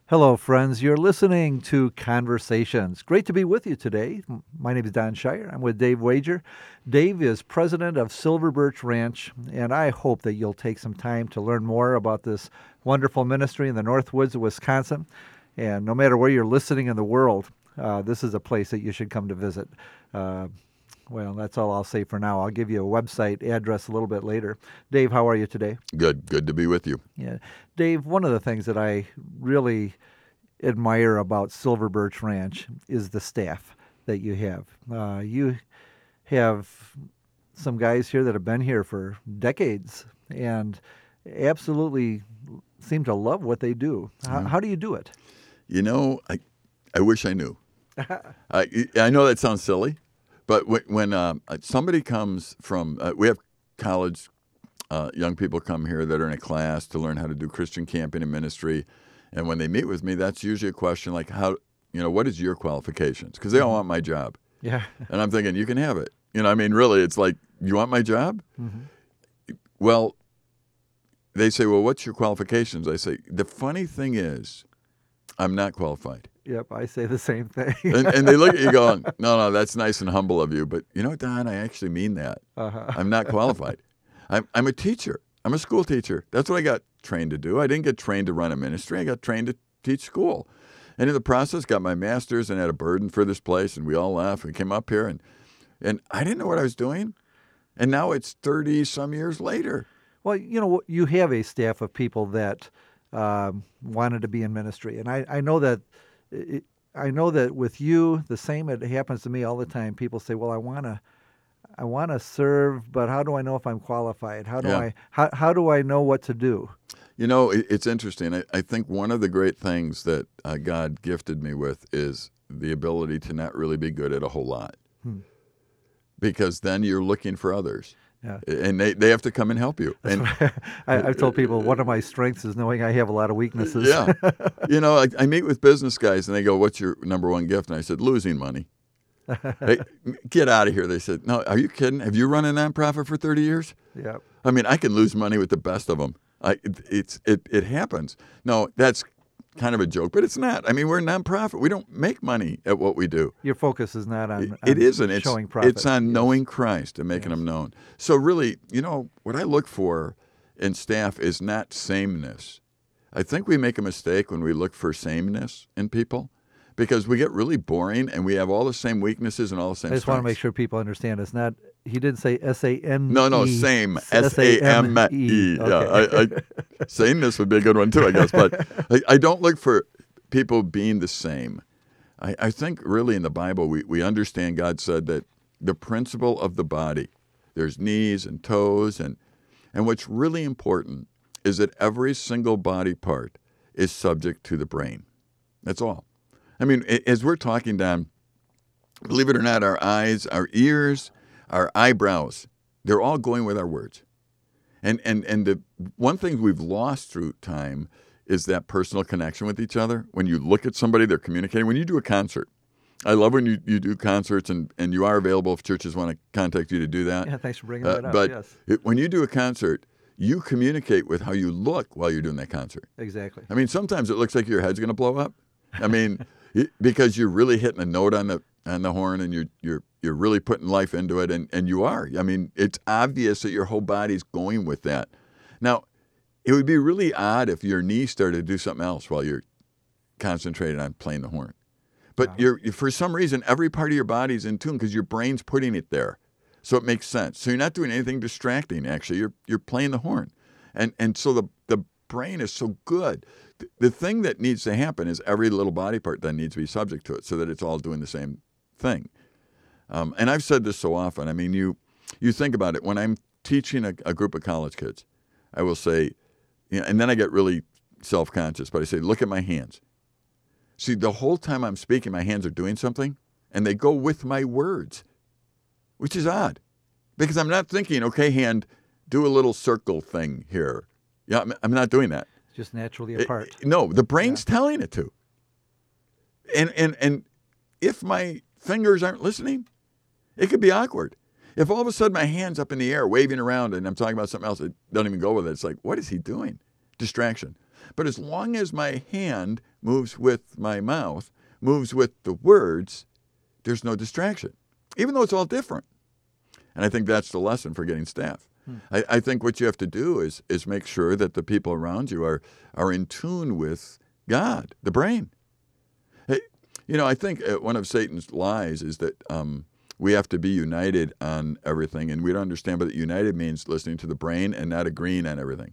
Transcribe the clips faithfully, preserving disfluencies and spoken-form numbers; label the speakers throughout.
Speaker 1: Hello, friends. You're listening to Conversations. Great to be with you today. M- My name is Don Shire. I'm with Dave Wager. Dave is president of Silver Birch Ranch, and I hope that you'll take some time to learn more about this wonderful ministry in the North Woods of Wisconsin. And no matter where you're listening in the world, uh, this is a place that you should come to visit. Uh, well, that's all I'll say for now. I'll give you a website address a little bit later. Dave, how are you today?
Speaker 2: Good, good to be with you.
Speaker 1: Yeah. Dave, one of the things that I really admire about Silver Birch Ranch is the staff that you have. Uh, you have some guys here that have been here for decades and absolutely seem to love what they do. How,
Speaker 2: Yeah.
Speaker 1: how do you do it?
Speaker 2: You know, I, I wish I knew. I, I know that sounds silly, but when, when um, somebody comes from, uh, we have college uh, young people come here that are in a class to learn how to do Christian camping and ministry. And when they meet with me, that's usually a question like, how, you know, what is your qualifications? Because they all want my job.
Speaker 1: Yeah.
Speaker 2: And I'm thinking, you can have it. You know, I mean, really, it's like, you want my job?
Speaker 1: Mm-hmm.
Speaker 2: Well, they say, well, what's your qualifications? I say, the funny thing is, I'm not qualified.
Speaker 1: Yep, I say the same thing.
Speaker 2: and, and they look at you going, no, no, that's nice and humble of you. But you know, Don, I actually mean that.
Speaker 1: Uh-huh.
Speaker 2: I'm not qualified. I'm, I'm a teacher. I'm a school teacher. That's what I got trained to do. I didn't get trained to run a ministry. I got trained to teach school. And in the process, got my master's and had a burden for this place. And we all laughed. We came up here, and, and I didn't know what I was doing. And now it's thirty-some years later.
Speaker 1: Well, you know, you have a staff of people that um, wanted to be in ministry, and I, I know that it, I know that with you, the same. It happens to me all the time. People say, "Well, I want to, I want to serve, but how do I know if I'm qualified? How do
Speaker 2: Yeah.
Speaker 1: I, how, how do I know what to do?"
Speaker 2: You know, it, it's interesting. I, I think one of the great things that uh, God gifted me with is the ability to not really be good at a whole lot.
Speaker 1: Hmm.
Speaker 2: Because then you're looking for others.
Speaker 1: Yeah.
Speaker 2: And they, they have to come and help you.
Speaker 1: That's
Speaker 2: And
Speaker 1: what I, I've told people one of my strengths is knowing I have a lot of weaknesses.
Speaker 2: yeah. You know, I, I meet with business guys and they go, what's your number one gift? And I said, losing money. Hey, get out of here. They said, no, are you kidding? Have you run a nonprofit for thirty years?
Speaker 1: Yeah.
Speaker 2: I mean, I can lose money with the best of them. I, it, it's, it, it happens. No, that's kind of a joke, but it's not. I mean, we're a nonprofit. We don't make money at what we do.
Speaker 1: Your focus is not on,
Speaker 2: It,
Speaker 1: on
Speaker 2: it isn't. It's,
Speaker 1: showing profit.
Speaker 2: it's on
Speaker 1: Yes.
Speaker 2: knowing Christ and making
Speaker 1: Yes.
Speaker 2: him known. So really, you know, what I look for in staff is not sameness. I think we make a mistake when we look for sameness in people because we get really boring and we have all the same weaknesses and all the same
Speaker 1: I just want to make
Speaker 2: strengths.
Speaker 1: sure people understand it's not. He didn't say S A M E.
Speaker 2: No, no, same. S A M E. Yeah, I, I, sameness would be a good one too, I guess. But I, I don't look for people being the same. I, I think really in the Bible, we, we understand God said that the principle of the body, there's knees and toes, and, and what's really important is that every single body part is subject to the brain. That's all. I mean, a- as we're talking, Don, believe it or not, our eyes, our ears, our eyebrows, they're all going with our words. And, and, and the one thing we've lost through time is that personal connection with each other. When you look at somebody, they're communicating. When you do a concert, I love when you, you do concerts and, and you are available if churches want to contact you to do that.
Speaker 1: Yeah, thanks for bringing
Speaker 2: Uh,
Speaker 1: that up.
Speaker 2: but
Speaker 1: Yes,
Speaker 2: it, when you do a concert, you communicate with how you look while you're doing that concert.
Speaker 1: exactly.
Speaker 2: I mean, sometimes it looks like your head's going to blow up. I mean, it, because you're really hitting a note on the on the horn and you're you're you're really putting life into it, and, and you are. I mean, it's obvious that your whole body's going with that. Now, it would be really odd if your knee started to do something else while you're concentrated on playing the horn. But
Speaker 1: Yeah.
Speaker 2: you're for some reason, every part of your body's in tune because your brain's putting it there. So it makes sense. So you're not doing anything distracting, actually. You're you're playing the horn. And and so the, the brain is so good. The, the thing that needs to happen is every little body part then needs to be subject to it so that it's all doing the same thing. Um, and I've said this so often. I mean, you you think about it. When I'm teaching a, a group of college kids, I will say, you know, and then I get really self-conscious, but I say, look at my hands. See, the whole time I'm speaking, my hands are doing something, and they go with my words, which is odd because I'm not thinking, okay, hand, do a little circle thing here. Yeah, I'm, I'm not doing that.
Speaker 1: It's just naturally
Speaker 2: It-
Speaker 1: apart.
Speaker 2: no, the brain's telling it to. And, and, and if my fingers aren't listening, it could be awkward. If all of a sudden my hand's up in the air waving around and I'm talking about something else that doesn't even go with it, it's like, what is he doing? Distraction. But as long as my hand moves with my mouth, moves with the words, there's no distraction, even though it's all different. And I think that's the lesson for getting staff. Hmm. I, I think what you have to do is is make sure that the people around you are are in tune with God, the brain. Hey, you know, I think one of Satan's lies is that um, we have to be united on everything, and we don't understand, but united means listening to the brain and not agreeing on everything.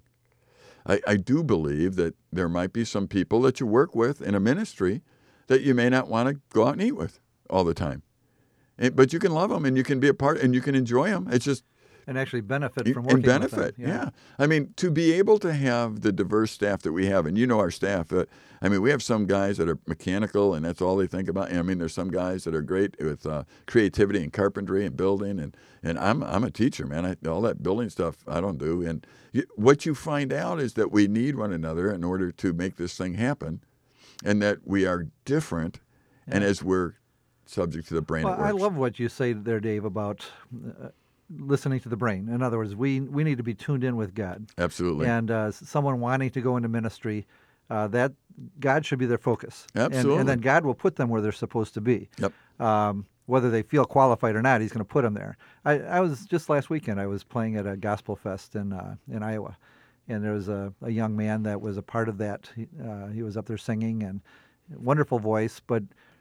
Speaker 2: I, I do believe that there might be some people that you work with in a ministry that you may not want to go out and eat with all the time. And, but you can love them, and you can be a part, and you can enjoy them. It's just...
Speaker 1: And actually benefit from working
Speaker 2: and benefit,
Speaker 1: with them.
Speaker 2: Yeah. yeah. I mean, to be able to have the diverse staff that we have, and you know our staff, uh, I mean, we have some guys that are mechanical, and that's all they think about. And I mean, there's some guys that are great with uh, creativity and carpentry and building, and, and I'm I'm a teacher, man. I, all that building stuff I don't do. And you, what you find out is that we need one another in order to make this thing happen, and that we are different, yeah. and as we're subject to the brain,
Speaker 1: well,
Speaker 2: it works.
Speaker 1: I love what you say there, Dave, about... Uh, listening to the brain. In other words, we we need to be tuned in with God.
Speaker 2: Absolutely.
Speaker 1: And uh, someone wanting to go into ministry, uh, that God should be their focus.
Speaker 2: Absolutely.
Speaker 1: And, and then God will put them where they're supposed to be.
Speaker 2: Yep.
Speaker 1: Um, whether they feel qualified or not, He's going to put them there. I, I was just last weekend. I was playing at a gospel fest in uh, in Iowa, and there was a, a young man that was a part of that. He, uh, he was up there singing and wonderful voice, but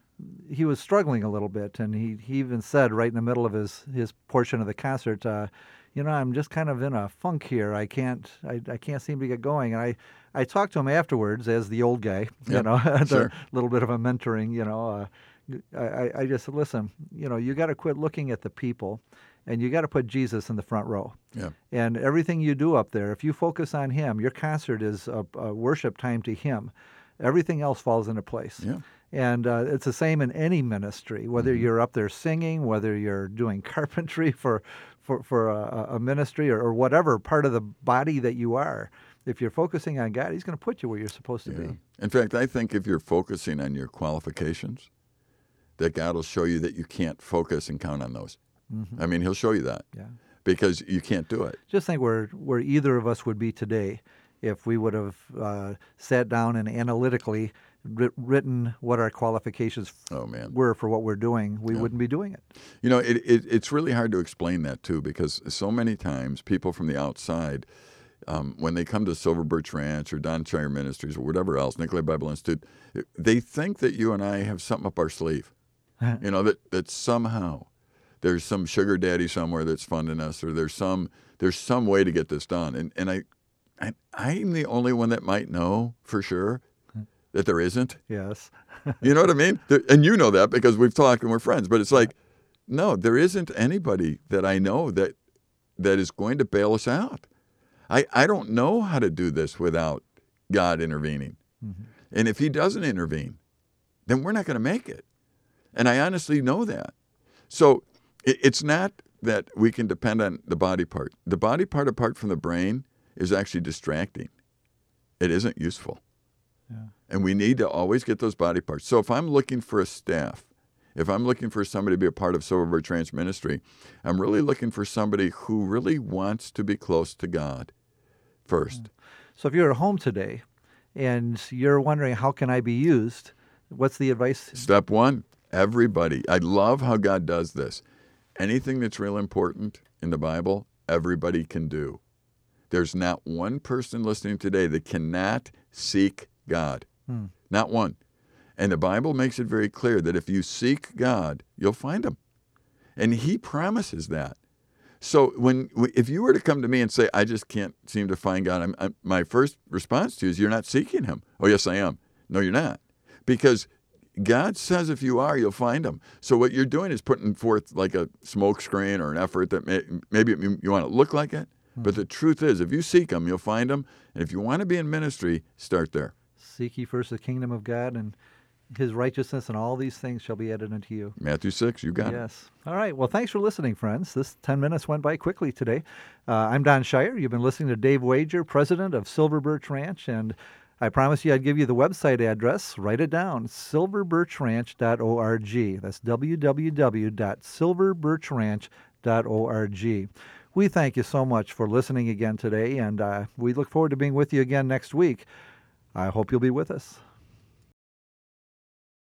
Speaker 1: he was struggling a little bit, and he, he even said right in the middle of his, his portion of the concert, uh, you know, I'm just kind of in a funk here. I can't I, I can't seem to get going. And I, I talked to him afterwards as the old guy, you
Speaker 2: yep,
Speaker 1: know, a
Speaker 2: sure.
Speaker 1: little bit of a mentoring, you know. Uh, I, I just said, listen, you know, you got to quit looking at the people, and you got to put Jesus in the front row.
Speaker 2: Yeah.
Speaker 1: And everything you do up there, if you focus on Him, your concert is a, a worship time to Him. Everything else falls into place.
Speaker 2: Yeah.
Speaker 1: And uh, it's the same in any ministry, whether mm-hmm. you're up there singing, whether you're doing carpentry for for, for a, a ministry or, or whatever part of the body that you are. If you're focusing on God, He's going to put you where you're supposed to
Speaker 2: yeah.
Speaker 1: be.
Speaker 2: In fact, I think if you're focusing on your qualifications, that God will show you that you can't focus and count on those. Mm-hmm. I mean, He'll show you that
Speaker 1: yeah.
Speaker 2: because you can't do it.
Speaker 1: Just think where, where either of us would be today if we would have uh, sat down and analytically written what our qualifications
Speaker 2: oh, man.
Speaker 1: were for what we're doing, we yeah. wouldn't be doing it.
Speaker 2: You know, it, it, it's really hard to explain that, too, because so many times people from the outside, um, when they come to Silver Birch Ranch or Don Shire Ministries or whatever else, Nicolay Bible Institute, they think that you and I have something up our sleeve, you know, that, that somehow there's some sugar daddy somewhere that's funding us, or there's some there's some way to get this done. And, and I, I, I'm the only one that might know for sure that there isn't.
Speaker 1: Yes.
Speaker 2: You know what I mean? And you know that because we've talked and we're friends. But it's like, no, there isn't anybody that I know that that is going to bail us out. I, I don't know how to do this without God intervening. Mm-hmm. And if He doesn't intervene, then we're not going to make it. And I honestly know that. So it, it's not that we can depend on the body part. The body part apart from the brain is actually distracting. It isn't useful. Yeah. And we need to always get those body parts. So if I'm looking for a staff, if I'm looking for somebody to be a part of Silver Birch Ranch Ministry, I'm really looking for somebody who really wants to be close to God first.
Speaker 1: So if you're at home today and you're wondering, how can I be used? What's the advice?
Speaker 2: Step one, everybody. I love how God does this. Anything that's real important in the Bible, everybody can do. There's not one person listening today that cannot seek God. Hmm. Not one. And the Bible makes it very clear that if you seek God, you'll find Him. And He promises that. So when if you were to come to me and say, I just can't seem to find God, I'm, I'm, my first response to you is, you're not seeking Him. Oh, yes, I am. No, you're not. Because God says if you are, you'll find Him. So what you're doing is putting forth like a smoke screen or an effort that may, maybe you want to look like it. Hmm. But the truth is, if you seek Him, you'll find Him. And if you want to be in ministry, start there.
Speaker 1: Seek ye first the kingdom of God and His righteousness, and all these things shall be added unto you.
Speaker 2: Matthew six, you got
Speaker 1: yes.
Speaker 2: it.
Speaker 1: Yes. All right. Well, thanks for listening, friends. This ten minutes went by quickly today. Uh, I'm Don Shire. You've been listening to Dave Wager, president of Silver Birch Ranch, and I promised you I'd give you the website address. Write it down, silver birch ranch dot org. That's w w w dot silver birch ranch dot org. We thank you so much for listening again today, and uh, we look forward to being with you again next week. I hope you'll be with us.